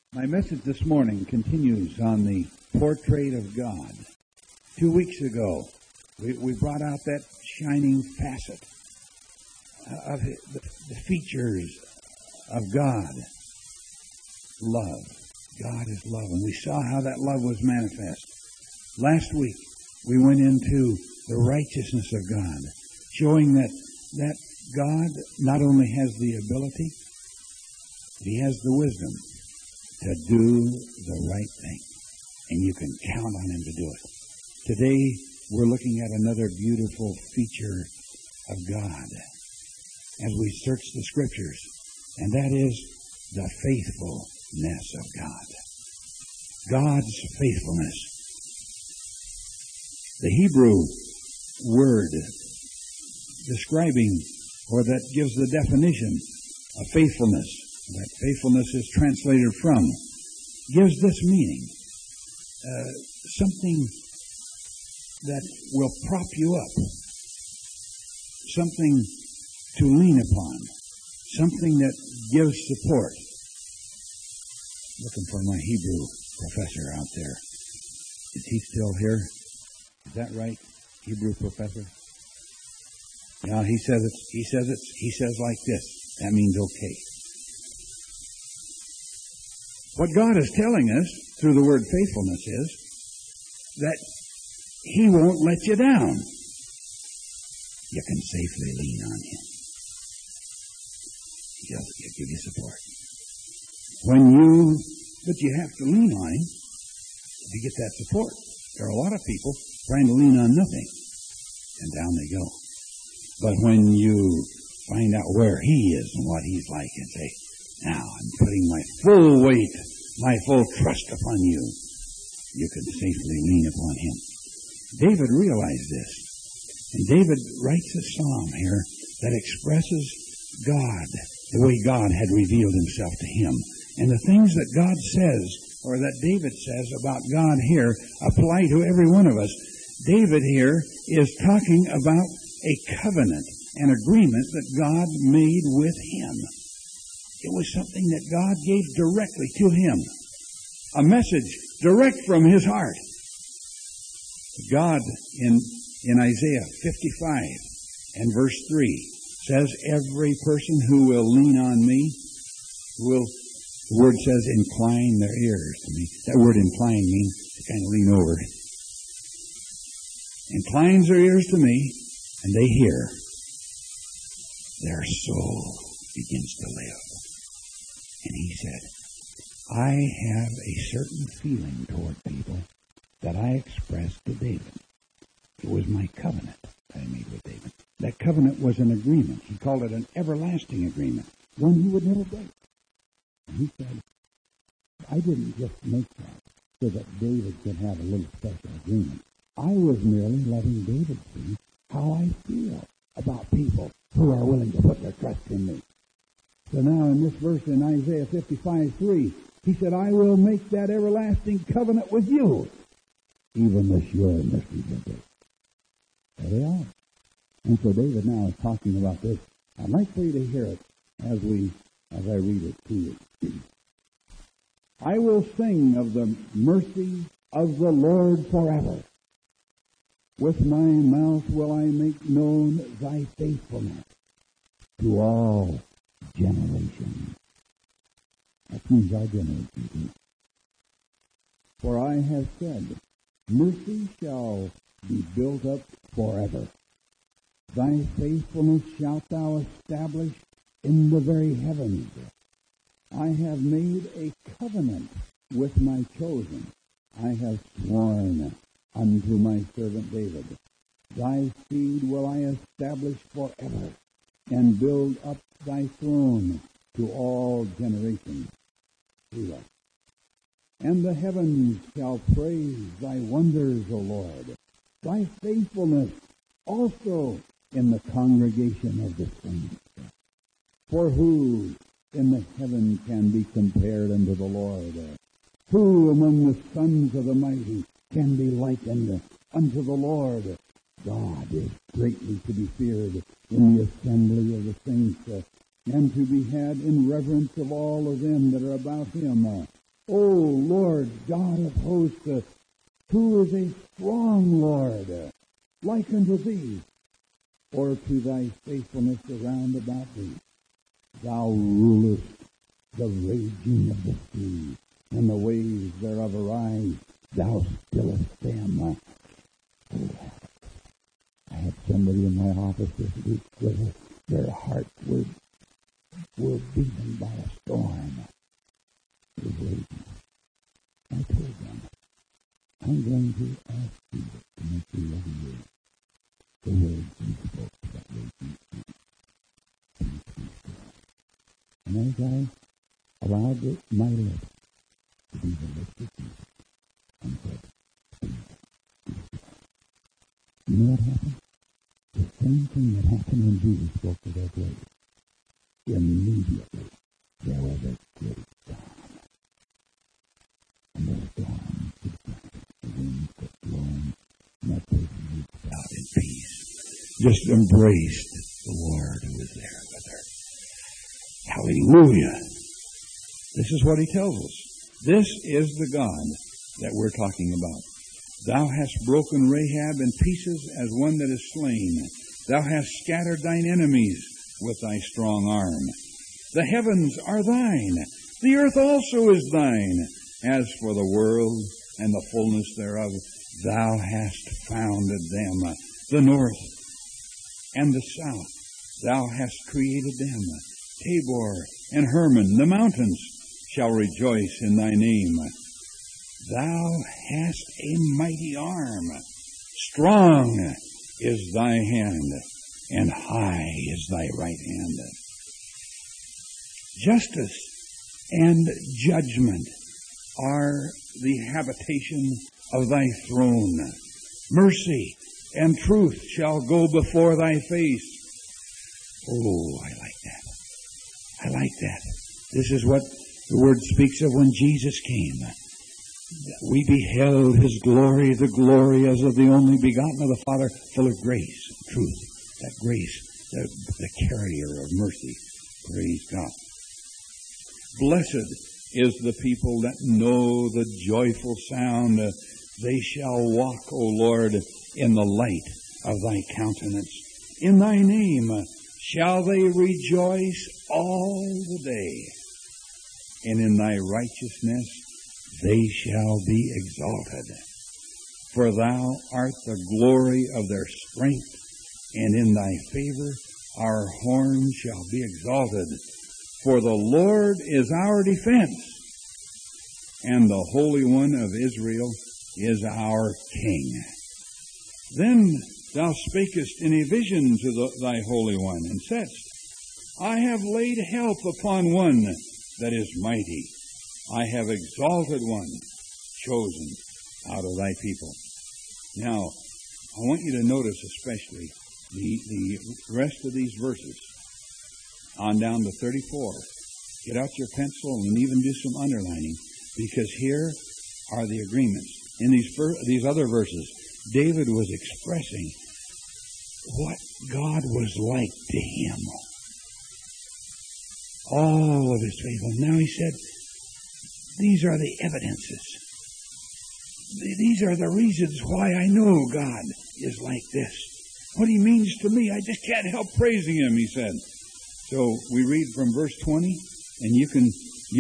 My message this morning continues on the portrait of God. 2 weeks ago, we brought out that shining facet of the features of God. Love. God is love. And we saw how that love was manifest. Last week, we went into the righteousness of God, showing that God not only has the ability, but He has the wisdom to do the right thing. And you can count on Him to do it. Today, we're looking at another beautiful feature of God as we search the Scriptures, and that is the faithfulness of God. God's faithfulness. The Hebrew word describing, or that gives the definition of faithfulness, that faithfulness is translated from, gives this meaning. Something that will prop you up. Something to lean upon. Something that gives support. Looking for my Hebrew professor out there. Is he still here? Is that right? Hebrew professor? Yeah, he says like this. That means okay. What God is telling us through the word faithfulness is that He won't let you down. You can safely lean on Him. He'll give you support. But you have to lean on Him to get that support. There are a lot of people trying to lean on nothing, and down they go. But when you find out where He is and what He's like and say, now I'm putting my full weight, my full trust upon you, you can safely lean upon Him. David realized this. And David writes a psalm here that expresses God, the way God had revealed Himself to him. And the things that God says, or that David says about God here, apply to every one of us. David here is talking about a covenant, an agreement that God made with him. It was something that God gave directly to him. A message direct from His heart. God in Isaiah 55 and verse 3 says, every person who will lean on me will, the word says, incline their ears to me. That word incline means to kind of lean over. Inclines their ears to me, and they hear. Their soul begins to live. And he said, I have a certain feeling toward people that I expressed to David. It was my covenant that I made with David. That covenant was an agreement. He called it an everlasting agreement, one He would never break. And He said, I didn't just make that so that David could have a little special agreement. I was merely letting David see how I feel about people who are willing to put their trust in me. So now in this verse in Isaiah 55:3, He said, I will make that everlasting covenant with you, even the sure mercies of grace. There they are. And so David now is talking about this. I'd like for you to hear it as I read it to you. I will sing of the mercy of the Lord forever. With my mouth will I make known thy faithfulness to all generations. That means our generation. For I have said, mercy shall be built up forever. Thy faithfulness shalt thou establish in the very heavens. I have made a covenant with my chosen. I have sworn unto my servant David. Thy seed will I establish forever, and build up thy throne to all generations. Selah. And the heavens shall praise thy wonders, O Lord, thy faithfulness also in the congregation of the saints. For who in the heaven can be compared unto the Lord? Who among the sons of the mighty can be likened unto the Lord? God is greatly to be feared in the assembly of the saints, and to be had in reverence of all of them that are about him. O Lord God of hosts, who is a strong Lord, like unto thee, or to thy faithfulness around about thee? Thou rulest the raging of the sea, and the waves thereof arise. Thou stillest them. Oh, I had somebody in my office this week where their hearts were beaten by a storm. It was raging. I told them, I'm going to ask Jesus to make you ready the words you spoke to that raging sea. And as I allowed my lips to be the lips of Jesus, and said, you know what happened? The same thing that happened when Jesus spoke to that lady. Immediately, there was a great storm. And the storm subsided. The winds got blown, and that person reached out in peace. Just embraced the Lord who was there with her. Hallelujah. This is what he tells us. This is the God that we're talking about. Thou hast broken Rahab in pieces as one that is slain. Thou hast scattered thine enemies with thy strong arm. The heavens are thine. The earth also is thine. As for the world and the fullness thereof, thou hast founded them. The north and the south, thou hast created them. Tabor and Hermon, the mountains, shall rejoice in thy name. Thou hast a mighty arm. Strong is thy hand, and high is thy right hand. Justice and judgment are the habitation of thy throne. Mercy and truth shall go before thy face. Oh, I like that. I like that. This is what the Word speaks of when Jesus came. We beheld His glory, the glory as of the only begotten of the Father, full of grace and truth. That grace, the carrier of mercy. Praise God. Blessed is the people that know the joyful sound. They shall walk, O Lord, in the light of thy countenance. In thy name shall they rejoice all the day, and in thy righteousness they shall be exalted. For thou art the glory of their strength, and in thy favor our horn shall be exalted. For the Lord is our defense, and the Holy One of Israel is our King. Then thou spakest in a vision to thy Holy One, and saidst, I have laid help upon one that is mighty. I have exalted one, chosen out of thy people. Now, I want you to notice especially the rest of these verses on down to 34. Get out your pencil and even do some underlining, because here are the agreements. In these other verses, David was expressing what God was like to him. All of his faithfulness. Now he said, these are the evidences. These are the reasons why I know God is like this. What he means to me, I just can't help praising him, he said. So we read from verse 20, and you can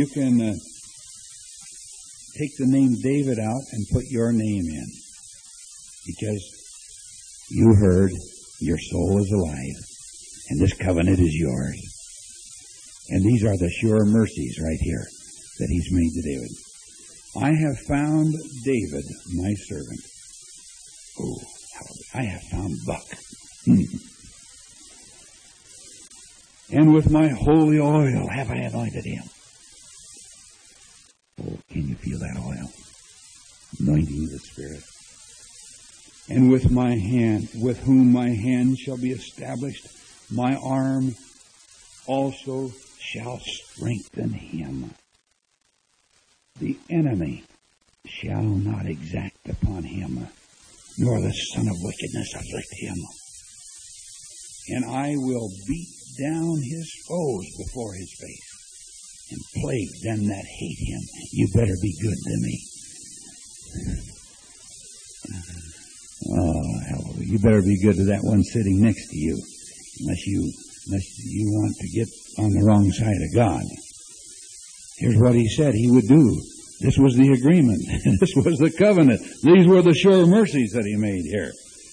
take the name David out and put your name in. Because you heard, your soul is alive, and this covenant is yours. And these are the sure mercies right here that he's made to David. I have found David, my servant. Oh, I have found Buck. And with my holy oil have I anointed him. Oh, can you feel that oil? Anointing of the Spirit. And with my hand, with whom my hand shall be established, my arm also shall strengthen him. The enemy shall not exact upon him, nor the son of wickedness afflict him. And I will beat down his foes before his face. and plague them that hate him. You better be good to me. Oh, hallelujah. You better be good to that one sitting next to you, unless you want to get on the wrong side of God. Here's what he said he would do. This was the agreement. This was the covenant. These were the sure mercies that he made here.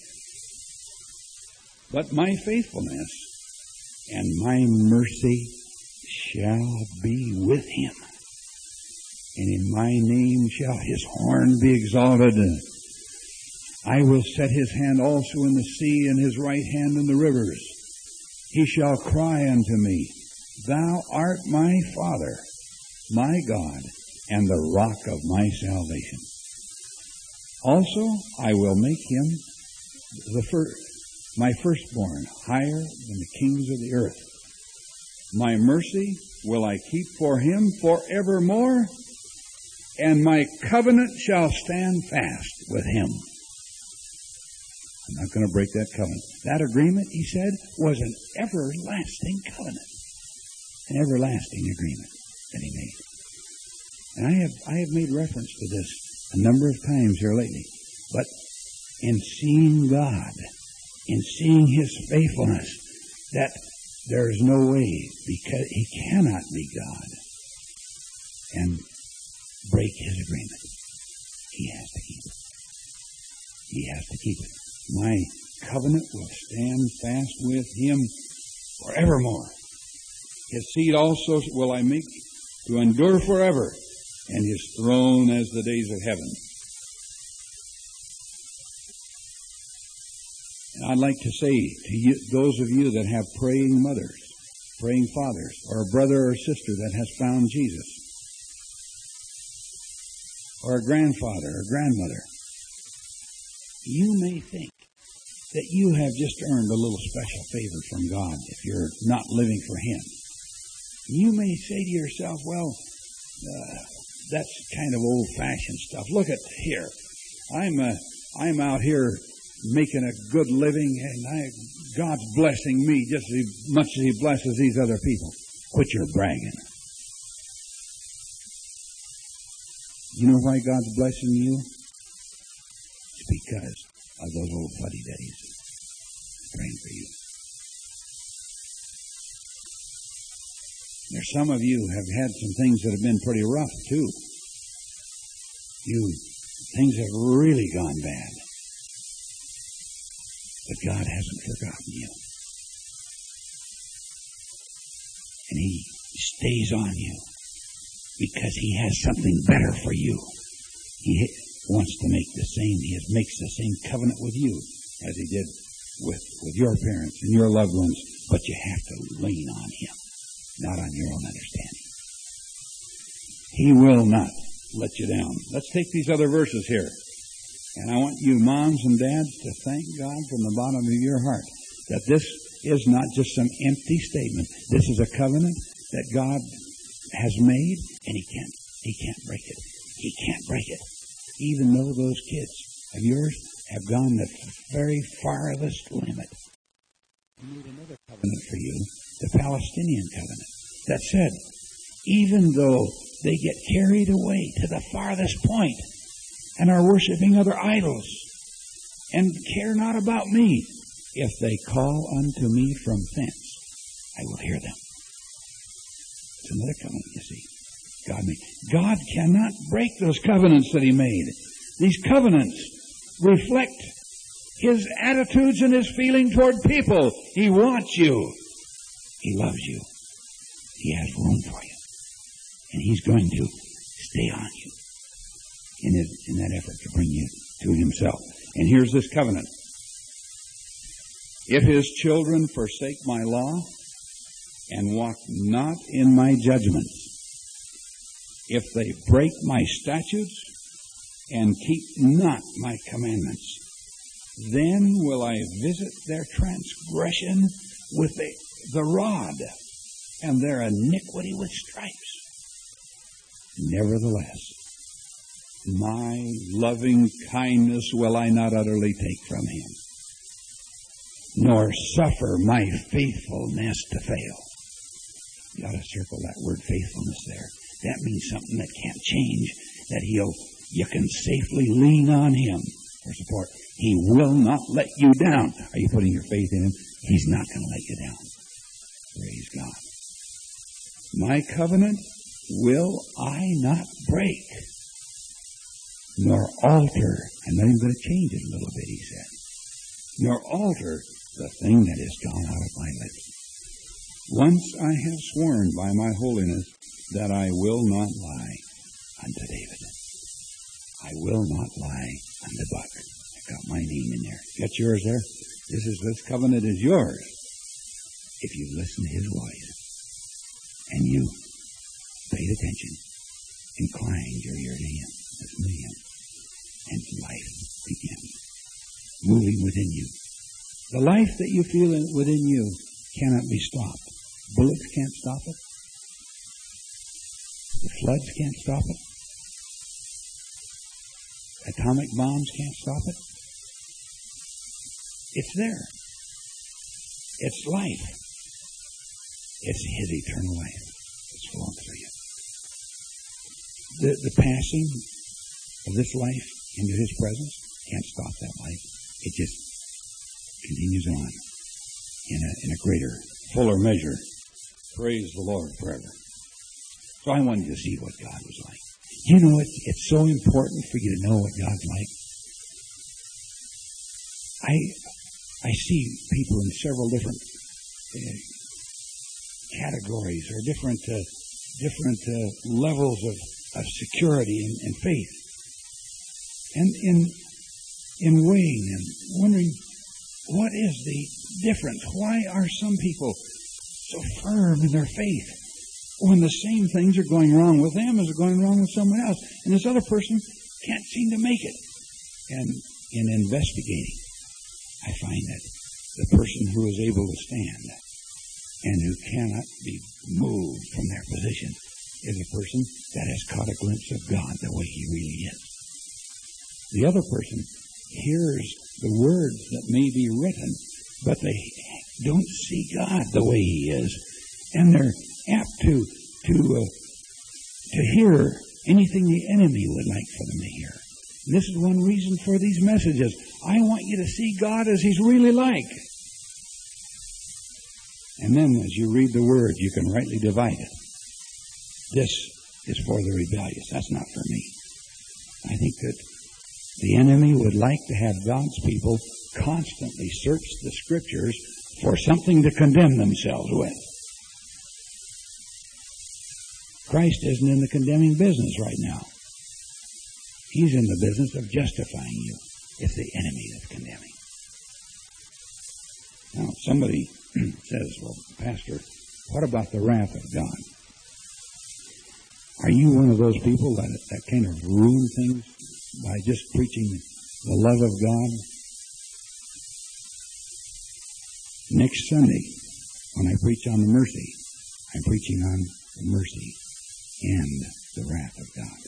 But my faithfulness and my mercy shall be with him. And in my name shall his horn be exalted. I will set his hand also in the sea, and his right hand in the rivers. He shall cry unto me, Thou art my Father, my God, and the rock of my salvation. Also, I will make him my firstborn higher than the kings of the earth. My mercy will I keep for him forevermore, and my covenant shall stand fast with him. I'm not going to break that covenant. That agreement, he said, was an everlasting covenant. An everlasting agreement that he made. And I have made reference to this a number of times here lately. But in seeing God, in seeing his faithfulness, that there is no way, because he cannot be God and break his agreement. He has to keep it. He has to keep it. My covenant will stand fast with him forevermore. His seed also will I make to endure forever, and his throne as the days of heaven. And I'd like to say to you, those of you that have praying mothers, praying fathers, or a brother or sister that has found Jesus, or a grandfather or grandmother, you may think that you have just earned a little special favor from God if you're not living for him. You may say to yourself, well, that's kind of old-fashioned stuff. Look at here. I'm out here making a good living, and God's blessing me just as much as he blesses these other people. Quit your bragging. You know why God's blessing you? It's because of those old fuddy-duddies praying for you. There's some of you have had some things that have been pretty rough, too. Things have really gone bad. But God hasn't forgotten you. And he stays on you because he has something better for you. He wants to make the same. He makes the same covenant with you as he did with your parents and your loved ones. But you have to lean on him, not on your own understanding. He will not let you down. Let's take these other verses here. And I want you moms and dads to thank God from the bottom of your heart that this is not just some empty statement. This is a covenant that God has made, and he can't break it. He can't break it. Even though those kids of yours have gone the very farthest limit. He made another covenant for you, the Palestinian covenant, that said, even though they get carried away to the farthest point and are worshiping other idols and care not about me, if they call unto me from thence, I will hear them. It's another covenant, you see. God made. God cannot break those covenants that he made. These covenants reflect his attitudes and his feeling toward people. He wants you. He loves you. He has room for you. And he's going to stay on you in that effort to bring you to himself. And here's this covenant. If his children forsake my law and walk not in my judgments, if they break my statutes and keep not my commandments, then will I visit their transgression with the rod and their iniquity with stripes. Nevertheless, my loving kindness will I not utterly take from him, nor suffer my faithfulness to fail. You ought to circle that word faithfulness there. That means something that can't change, that you can safely lean on Him for support. He will not let you down. Are you putting your faith in Him? He's not going to let you down. Praise God. My covenant will I not break, nor alter. I'm not even going to change it a little bit, he said. Nor alter the thing that is gone out of my lips. Once I have sworn by my holiness that I will not lie unto David. I will not lie unto Buck. I got my name in there. Got yours there? This covenant is yours. If you listen to His voice and you paid attention, inclined your ear to Him, listen to Him, and life begins moving within you. The life that you feel within you cannot be stopped. Bullets can't stop it. The floods can't stop it. Atomic bombs can't stop it. It's there. It's life. It's His eternal life that's flowing through you. The passing of this life into His presence can't stop that life. It just continues on in a greater, fuller measure. Praise the Lord forever. So I wanted to see what God was like. You know, it's so important for you to know what God's like. I see people in several different categories or different levels of security and faith, and in weighing and wondering what is the difference. Why are some people so firm in their faith when the same things are going wrong with them as are going wrong with someone else, and this other person can't seem to make it? And in investigating, I find that the person who is able to stand and who cannot be moved from their position is a person that has caught a glimpse of God the way He really is. The other person hears the words that may be written, but they don't see God the way He is, and they're apt to hear anything the enemy would like for them to hear. And this is one reason for these messages. I want you to see God as He's really like. And then as you read the Word, you can rightly divide it. This is for the rebellious. That's not for me. I think that the enemy would like to have God's people constantly search the Scriptures for something to condemn themselves with. Christ isn't in the condemning business right now. He's in the business of justifying you. It's the enemy that's condemning. Now, somebody says, well, Pastor, what about the wrath of God? Are you one of those people that kind of ruin things by just preaching the love of God? Next Sunday, when I preach on the mercy, I'm preaching on the mercy and the wrath of God.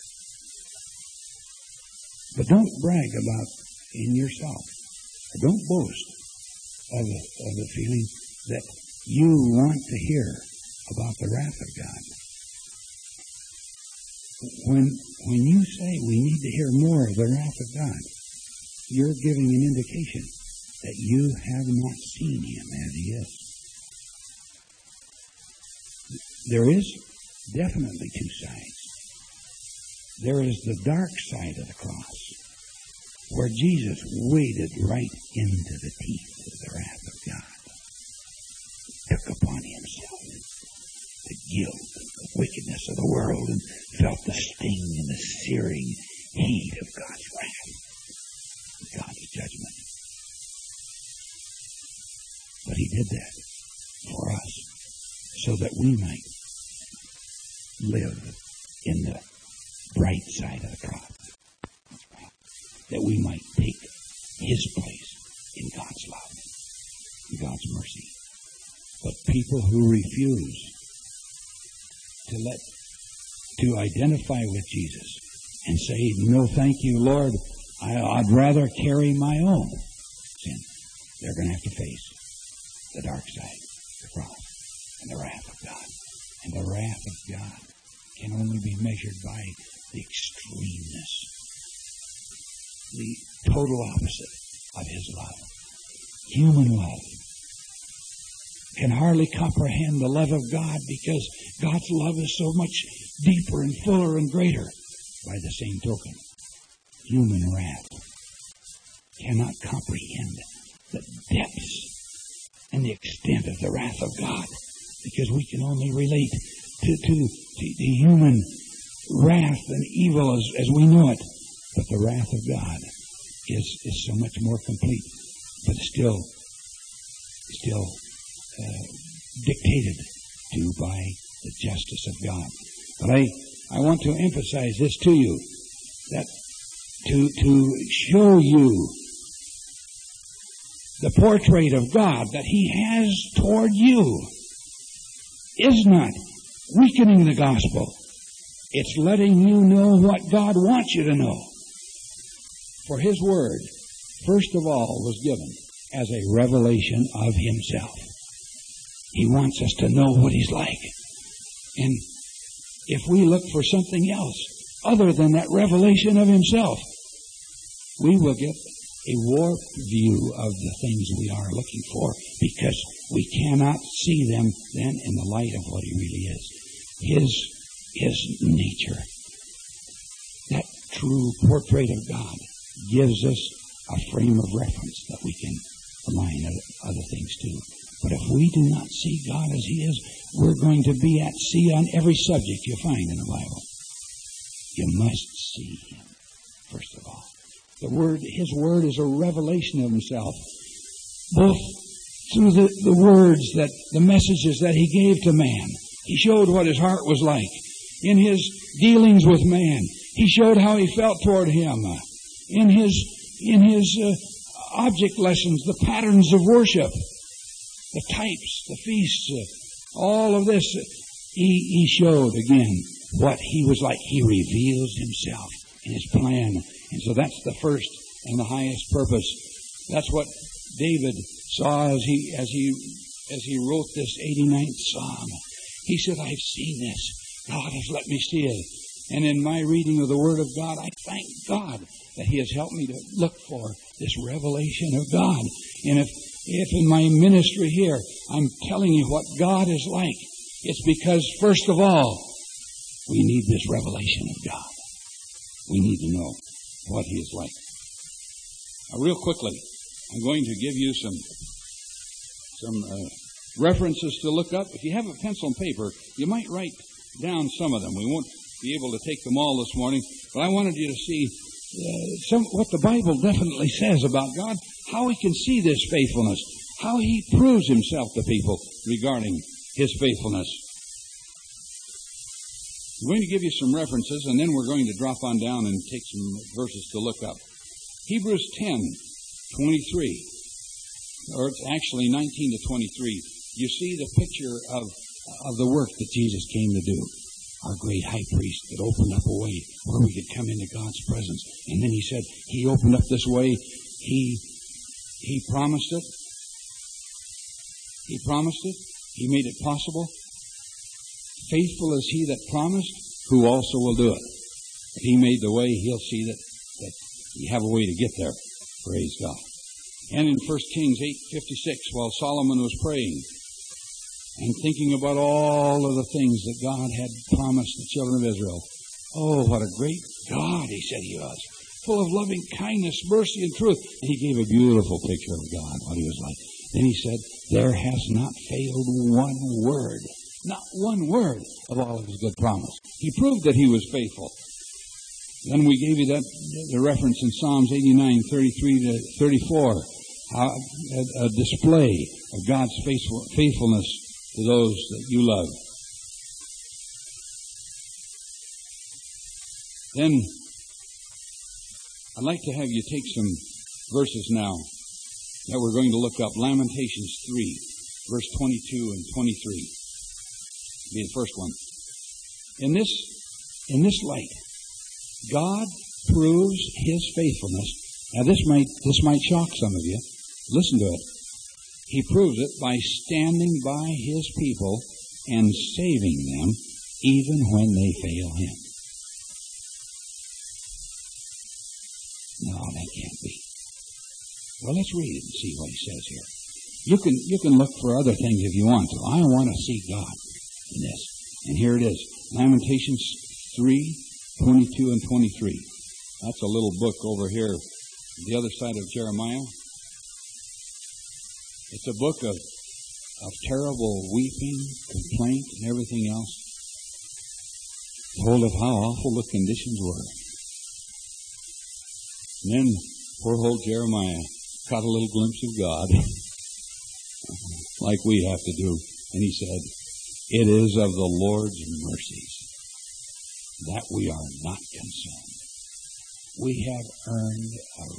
But don't brag about in yourself, or don't boast of the feeling that you want to hear about the wrath of God. When you say we need to hear more of the wrath of God, you're giving an indication that you have not seen Him as He is. There is definitely two sides. There is the dark side of the cross, where Jesus waded right into the teeth of the wrath of God. He took upon Himself the guilt and the wickedness of the world and felt the sting and the searing heat of God's wrath, God's judgment. But He did that for us so that we might live in the bright side of the cross. That we might take His place in God's love, in God's mercy. But people who refuse to identify with Jesus and say, no, thank you, Lord, I'd rather carry my own sin, they're going to have to face the dark side, the cross, and the wrath of God. And the wrath of God can only be measured by the extremeness, the total opposite of His love. Human love can hardly comprehend the love of God, because God's love is so much deeper and fuller and greater. By the same token, human wrath cannot comprehend the depths and the extent of the wrath of God, because we can only relate to human wrath and evil as we know it. But the wrath of God is so much more complete, but still dictated to by the justice of God. But I want to emphasize this to you, that to show you the portrait of God that He has toward you is not weakening the gospel. It's letting you know what God wants you to know. For His Word, first of all, was given as a revelation of Himself. He wants us to know what He's like. And if we look for something else other than that revelation of Himself, we will get a warped view of the things we are looking for, because we cannot see them then in the light of what He really is. His nature. That true portrait of God gives us a frame of reference that we can align other things to. But if we do not see God as He is, we're going to be at sea on every subject you find in the Bible. You must see Him, first of all. His Word is a revelation of Himself, both through the words, the messages that He gave to man. He showed what His heart was like. In His dealings with man, He showed how He felt toward him. In His object lessons, the patterns of worship, the types, the feasts, all of this, He showed again what He was like. He reveals Himself in His plan. And so that's the first and the highest purpose. That's what David saw as he wrote this 89th Psalm. He said, I've seen this. God has let me see it. And in my reading of the Word of God, I thank God that He has helped me to look for this revelation of God. And if in my ministry here I'm telling you what God is like, it's because, first of all, we need this revelation of God. We need to know what He is like. Now, real quickly, I'm going to give you some references to look up. If you have a pencil and paper, you might write down some of them. We won't be able to take them all this morning, but I wanted you to see what the Bible definitely says about God, how He can see this faithfulness, how He proves Himself to people regarding His faithfulness. I'm going to give you some references, and then we're going to drop on down and take some verses to look up. Hebrews 10:23, or it's actually 19 to 23. You see the picture of the work that Jesus came to do. Our great high priest that opened up a way where we could come into God's presence. And then He said He opened up this way. He promised it. He promised it. He made it possible. Faithful is He that promised, who also will do it. If He made the way, He'll see that you have a way to get there. Praise God. And in 1 Kings 8:56, while Solomon was praying and thinking about all of the things that God had promised the children of Israel, oh, what a great God He said He was, full of loving kindness, mercy, and truth. And He gave a beautiful picture of God, what He was like. Then He said, there has not failed one word. Not one word of all of His good promise. He proved that He was faithful. Then we gave you the reference in Psalms 89:33 to 34, a display of God's faithfulness to those that you love. Then I'd like to have you take some verses now that we're going to look up. Lamentations 3, verse 22 and 23. Be the first one. In this light, God proves His faithfulness. Now this might shock some of you. Listen to it. He proves it by standing by His people and saving them even when they fail Him. No, that can't be. Well, let's read it and see what He says here. You can look for other things if you want to. I want to see God in this. And here it is. Lamentations 3:22 and 23. That's a little book over here, the other side of Jeremiah. It's a book of terrible weeping, complaint, and everything else. Told of how awful the conditions were. And then poor old Jeremiah caught a little glimpse of God, like we have to do. And he said, "It is of the Lord's mercies that we are not consumed." We have earned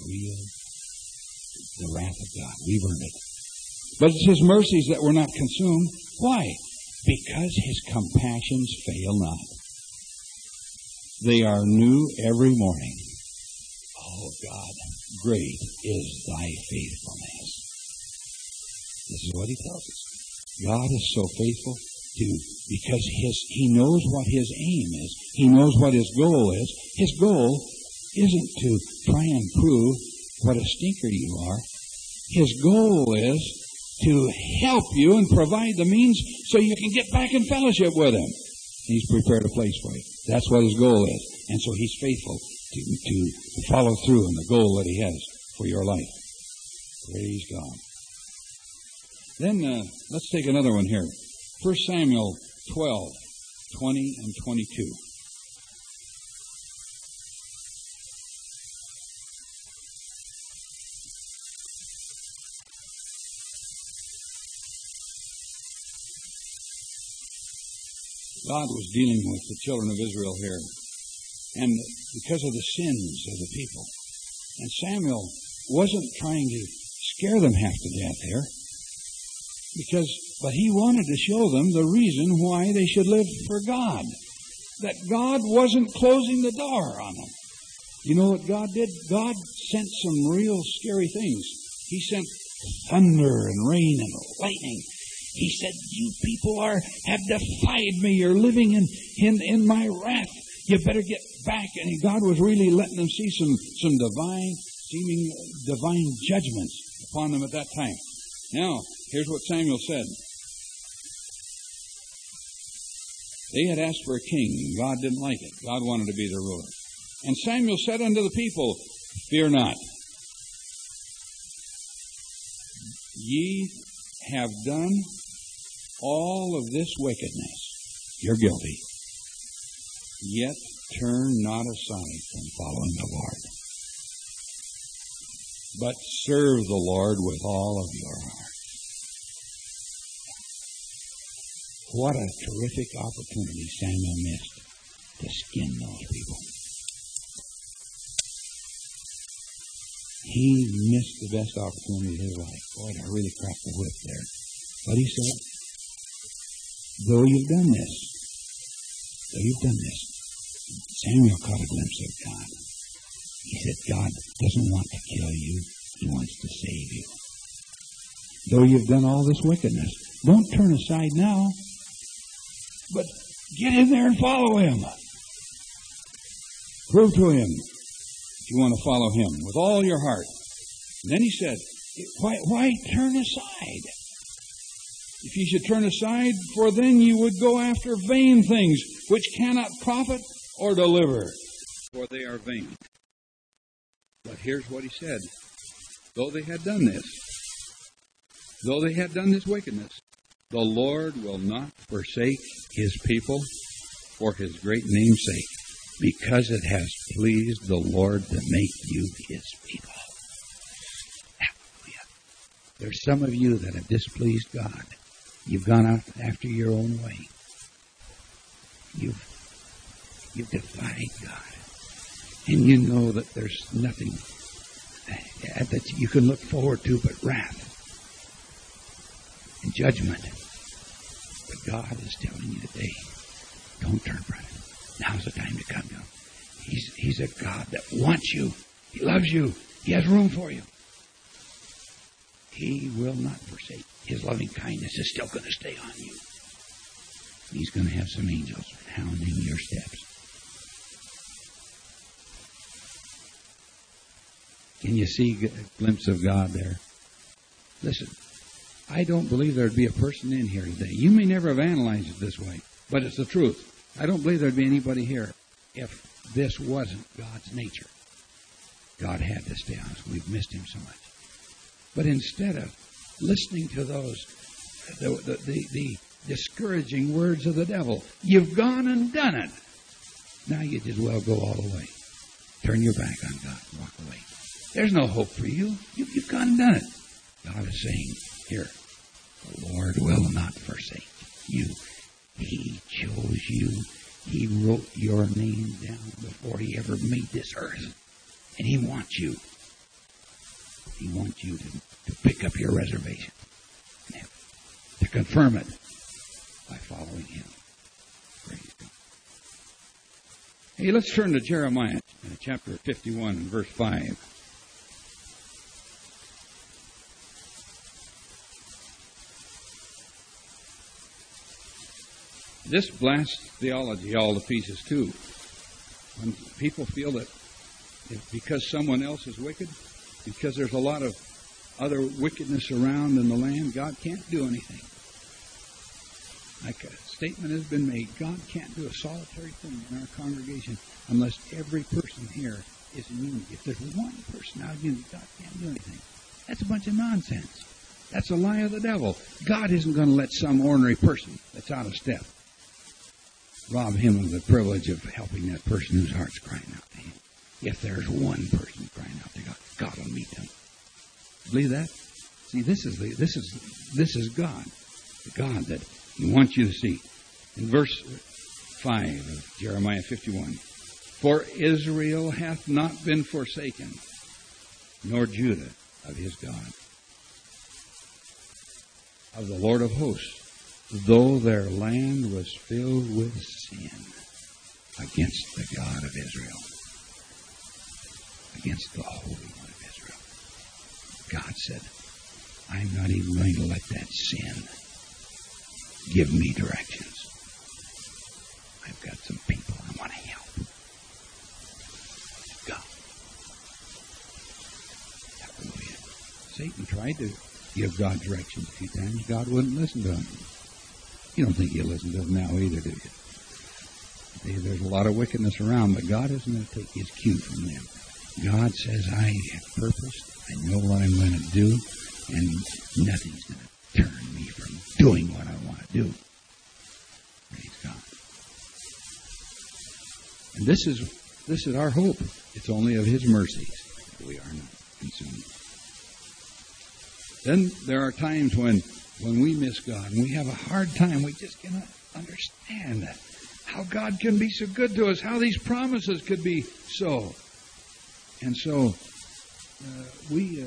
the wrath of God. We've earned it. But it's His mercies that we're not consumed. Why? Because His compassions fail not. They are new every morning. Oh God, great is Thy faithfulness. This is what He tells us. God is so faithful because He knows what His aim is. He knows what His goal is. His goal isn't to try and prove what a stinker you are. His goal is to help you and provide the means so you can get back in fellowship with Him. He's prepared a place for you. That's what His goal is. And so He's faithful to follow through on the goal that He has for your life. Praise God. Then let's take another one here. 1 Samuel 12:20 and 22. God was dealing with the children of Israel here, and because of the sins of the people. And Samuel wasn't trying to scare them half to death here, but he wanted to show them the reason why they should live for God. That God wasn't closing the door on them. You know what God did? God sent some real scary things. He sent thunder and rain and lightning. He said, "You people have defied me. You're living in my wrath. You better get back." And God was really letting them see some seeming divine judgments upon them at that time. Now, here's what Samuel said. They had asked for a king, and God didn't like it. God wanted to be their ruler. And Samuel said unto the people, "Fear not. Ye have done all of this wickedness. You're guilty. Yet turn not aside from following the Lord, but serve the Lord with all of your heart." What a terrific opportunity Samuel missed to skin those people. He missed the best opportunity of his life. Boy, I really cracked the whip there. But he said, though you've done this, Samuel caught a glimpse of God. He said, God doesn't want to kill you. He wants to save you. Though you've done all this wickedness, don't turn aside now, but get in there and follow Him. Prove to Him if you want to follow Him with all your heart. And then he said, why turn aside? If you should turn aside, for then you would go after vain things, which cannot profit or deliver, for they are vain. But here's what he said. Though they had done this wickedness, the Lord will not forsake His people for His great name's sake, because it has pleased the Lord to make you His people. Hallelujah. There's some of you that have displeased God. You've gone out after your own way. You've defied God. And you know that there's nothing that you can look forward to but wrath and judgment. But God is telling you today, don't turn from Him. Now's the time to come to Him. He's a God that wants you. He loves you. He has room for you. He will not forsake. His loving kindness is still going to stay on you. He's going to have some angels hounding your steps. Can you see a glimpse of God there? Listen, I don't believe there'd be a person in here today. You may never have analyzed it this way, but it's the truth. I don't believe there'd be anybody here if this wasn't God's nature. God had to stay honest. We've missed him so much. But instead of listening to those, the discouraging words of the devil, you've gone and done it. Now you just well go all the way. Turn your back on God and walk away. There's no hope for you. You've gone and done it. God is saying, here, the Lord will not forsake you. He chose you. He wrote your name down before he ever made this earth. And he wants you. He wants you to pick up your reservation. To confirm it by following him. Praise God. Hey, let's turn to Jeremiah chapter 51 and verse 5. This blasts theology all to pieces too. When people feel that because someone else is wicked, because there's a lot of other wickedness around in the land, God can't do anything. Like a statement has been made, God can't do a solitary thing in our congregation unless every person here is in unity. If there's one person out of unity, God can't do anything. That's a bunch of nonsense. That's a lie of the devil. God isn't going to let some ordinary person that's out of step rob him of the privilege of helping that person whose heart's crying out to him. If there's one person crying out to God, God will meet them. Believe that? See, this is God, the God that he wants you to see. In verse 5 of Jeremiah 51, for Israel hath not been forsaken, nor Judah of his God, of the Lord of hosts, though their land was filled with sin against the God of Israel, against the Holy One of Israel. God said, I'm not even going to let that sin give me directions. I've got some people I want to help. God. Hallelujah. Satan tried to give God directions a few times. God wouldn't listen to him. You don't think he'll listen to him now either, do you? There's a lot of wickedness around, but God isn't going to take his cue from them. God says, I have purposed. I know what I'm going to do, and nothing's going to turn me from doing what I want to do. Praise God. And this is our hope. It's only of his mercies that we are not consumed. Then there are times when we miss God and we have a hard time. We just cannot understand how God can be so good to us, how these promises could be so. And so we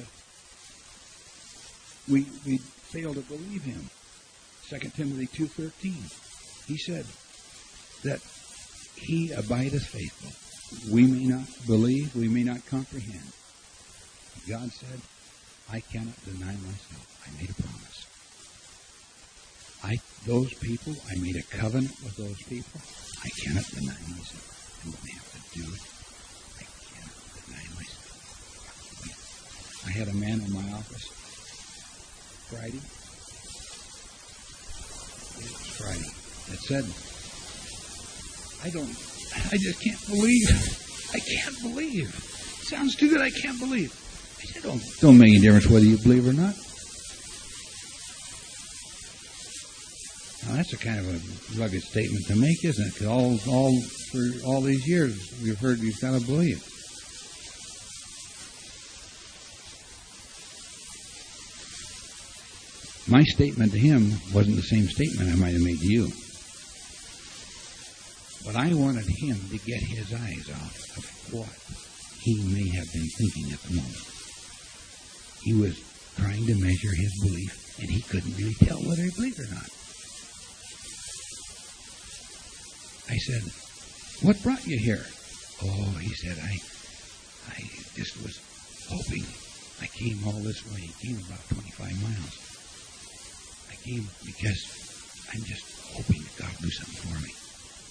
fail to believe him. 2 Timothy 2:13. He said that he abideth faithful. We may not believe, we may not comprehend. God said, I cannot deny myself. I made a promise. Those people, I made a covenant with those people. I cannot deny myself. I'm going to have to do it. I cannot deny myself. I had a man in my office Friday. It was Friday. That said, I just can't believe. I can't believe. Sounds too good. I can't believe. I said, don't make any difference whether you believe or not. Now, that's a kind of a rugged statement to make, isn't it? Because for all these years, we've heard you've got to believe. My statement to him wasn't the same statement I might have made to you. But I wanted him to get his eyes off of what he may have been thinking at the moment. He was trying to measure his belief, and he couldn't really tell whether he believed or not. I said, what brought you here? Oh, he said, I just was hoping. I came all this way. I came about 25 miles. I came because I'm just hoping that God will do something for me.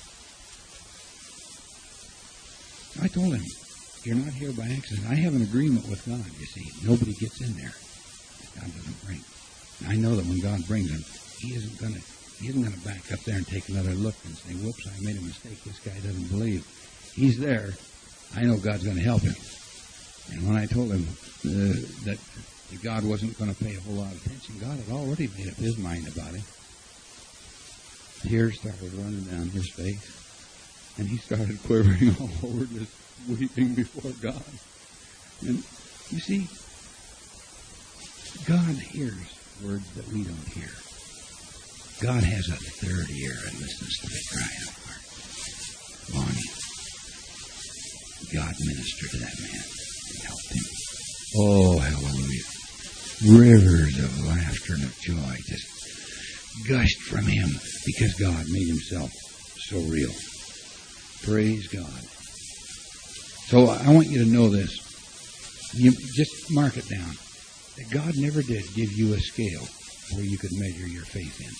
I told him, you're not here by accident. I have an agreement with God, you see. Nobody gets in there that God doesn't bring. And I know that when God brings him, he isn't going to back up there and take another look and say, whoops, I made a mistake. This guy doesn't believe. He's there. I know God's going to help him. And when I told him that God wasn't going to pay a whole lot of attention, God had already made up his mind about him. Tears started running down his face. And he started quivering all over, just weeping before God. And you see, God hears words that we don't hear. God has a third ear and listens to the cry of our heart. Longing. God ministered to that man and helped him. Oh, hallelujah. Rivers of laughter and of joy just gushed from him because God made himself so real. Praise God. So I want you to know this. You just mark it down. That God never did give you a scale where you could measure your faith in.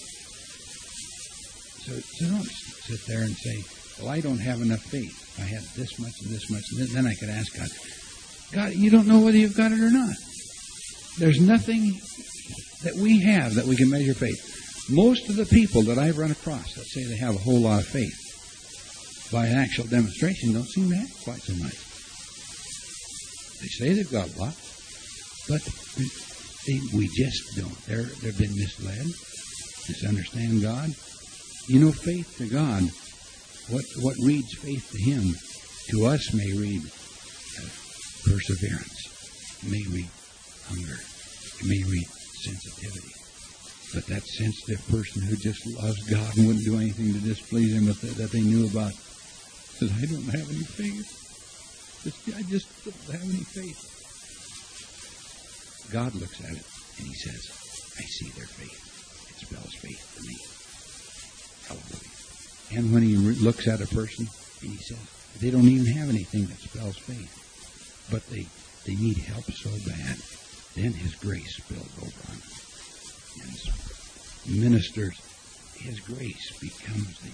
So don't sit there and say, well, I don't have enough faith. I have this much and this much. And then I could ask God, God, you don't know whether you've got it or not. There's nothing that we have that we can measure faith. Most of the people that I've run across that say they have a whole lot of faith, by an actual demonstration, don't seem to have quite so much. They say they've got a lot, but we just don't. They've been misled, misunderstand God. You know, faith to God, what reads faith to Him, to us may read perseverance, may read hunger, may read sensitivity. But that sensitive person who just loves God and wouldn't do anything to displease Him that they knew about, says, I don't have any faith. I just don't have any faith. God looks at it and He says, I see their faith. It spells faith to me. Hallelujah. And when He looks at a person and He says, they don't even have anything that spells faith, but they need help so bad, then His grace spills over on them. And ministers, His grace becomes the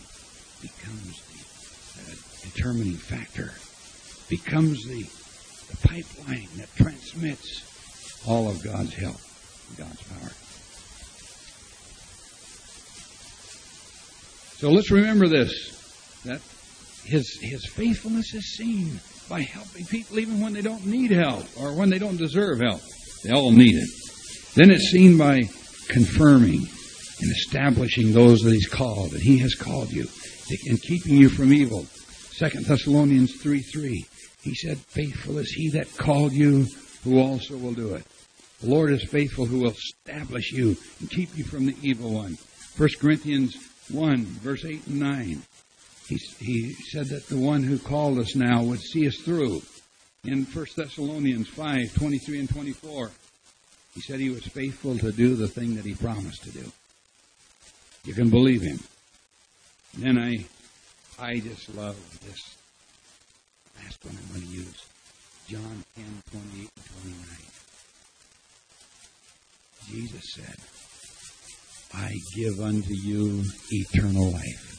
determining factor, becomes the pipeline that transmits all of God's help, God's power. So let's remember this, that His faithfulness is seen by helping people even when they don't need help or when they don't deserve help. They all need it. Then it's seen by confirming and establishing those that He's called, and He has called you, and keeping you from evil. 2 Thessalonians 3:3, He said, faithful is He that called you, who also will do it. The Lord is faithful, who will establish you and keep you from the evil one. 1 Corinthians 1, verse 8 and 9. He said that the one who called us now would see us through. In 1 Thessalonians 5, 23 and 24, He said He was faithful to do the thing that He promised to do. You can believe Him. And then I just love this last one I'm going to use. John 10, 28 and 29. Jesus said, I give unto you eternal life,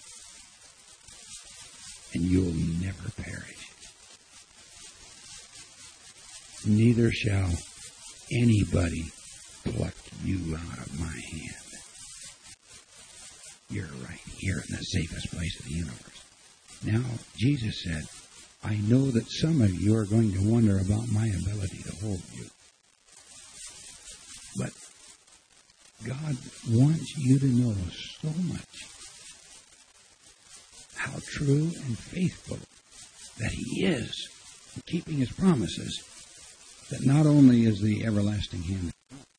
and you'll never perish. Neither shall anybody pluck you out of my hand. You're right here in the safest place of the universe. Now, Jesus said, I know that some of you are going to wonder about my ability to hold you. But God wants you to know so much how true and faithful that He is in keeping His promises, that not only is the everlasting hand,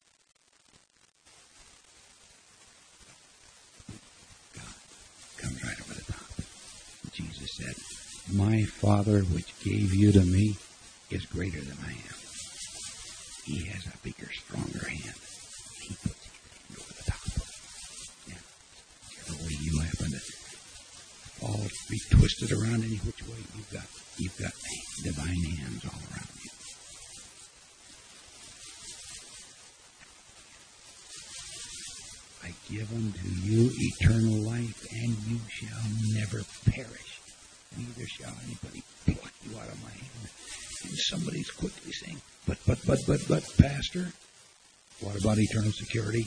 God comes right over the top. Jesus said, my Father which gave you to me is greater than I am. He has a bigger, stronger hand. He puts His hand over the top. Yeah. Whichever way you happen to fall, be twisted around any which way, you've got divine hands all around you. I give unto you eternal life, and you shall never perish. Neither shall anybody pluck you out of my hand. And somebody's quickly saying, but, Pastor, what about eternal security?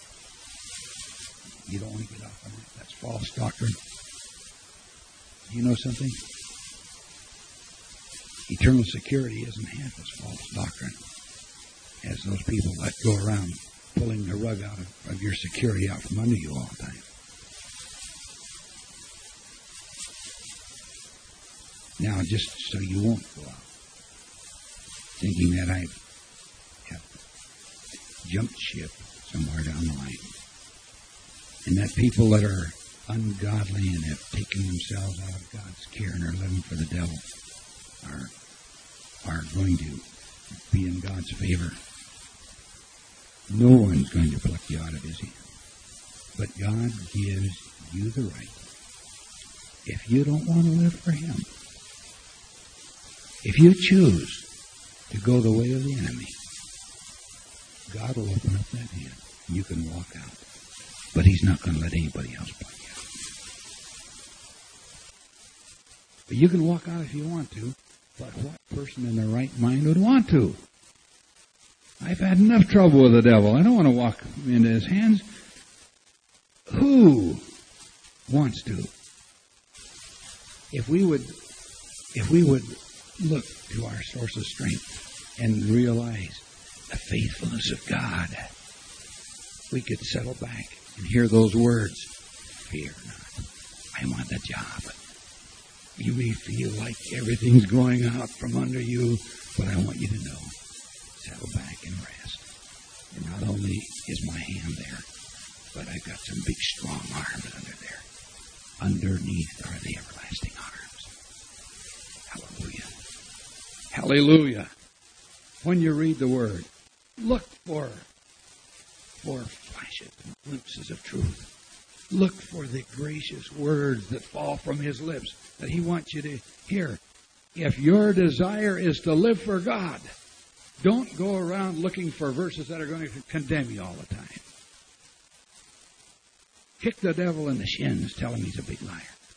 You don't want to get off on that. That's false doctrine. You know something? Eternal security isn't half as false doctrine as those people that go around pulling the rug out of your security out from under you all the time. Now, just so you won't go out thinking that I have jumped ship somewhere down the line, and that people that are ungodly and have taken themselves out of God's care and are living for the devil are going to be in God's favor. No one's going to pluck you out of his hand. But God gives you the right. If you don't want to live for him, if you choose to go the way of the enemy, God will open up that hand. You can walk out. But he's not going to let anybody else pluck you out. But you can walk out if you want to. But what person in their right mind would want to? I've had enough trouble with the devil. I don't want to walk into his hands. Who wants to? If we would look to our source of strength and realize the faithfulness of God, we could settle back and hear those words, fear not, I'm on the job. You may feel like everything's going out from under you, but I want you to know, settle back and rest. And not only is my hand there, but I've got some big strong arms under there. Underneath are the everlasting arms. Hallelujah. Hallelujah. When you read the Word, look for flashes and glimpses of truth. Look for the gracious words that fall from his lips that he wants you to hear. If your desire is to live for God, don't go around looking for verses that are going to condemn you all the time. Kick the devil in the shins, tell him he's a big liar.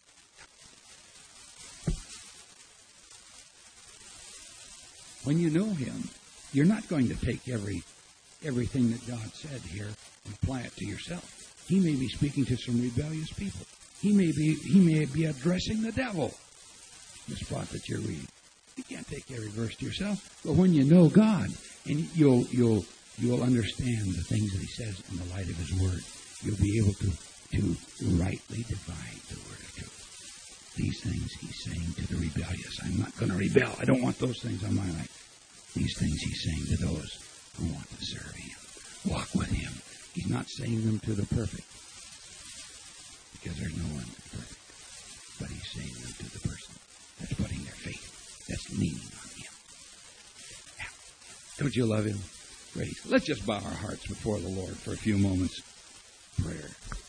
When you know him, you're not going to take everything that God said here and apply it to yourself. He may be speaking to some rebellious people. He may be addressing the devil. The spot that you're reading. You can't take every verse to yourself. But when you know God, and you'll understand the things that he says in the light of his word, you'll be able to rightly divide the word of truth. These things he's saying to the rebellious. I'm not going to rebel. I don't want those things on my life. These things he's saying to those who want to serve him. Walk with him. He's not saying them to the perfect, because there's no one that's perfect. But he's saying them to the person that's putting their faith, that's leaning on him. Now, don't you love him? Great. Let's just bow our hearts before the Lord for a few moments. Prayer.